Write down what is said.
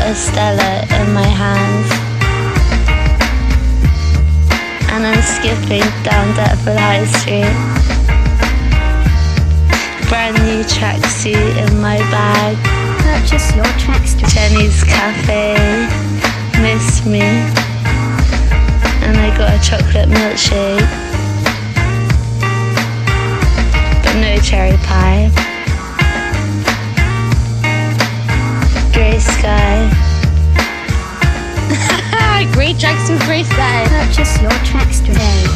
a Stella in my hands, and I'm skipping down Deptford High Street. Brand new tracksuit in my bag. Purchase your tracks today. Jenny's Cafe, Miss Me, and I got a chocolate milkshake, but no cherry pie. Grey sky. Great tracksuit, grey sky. Purchase your tracks today.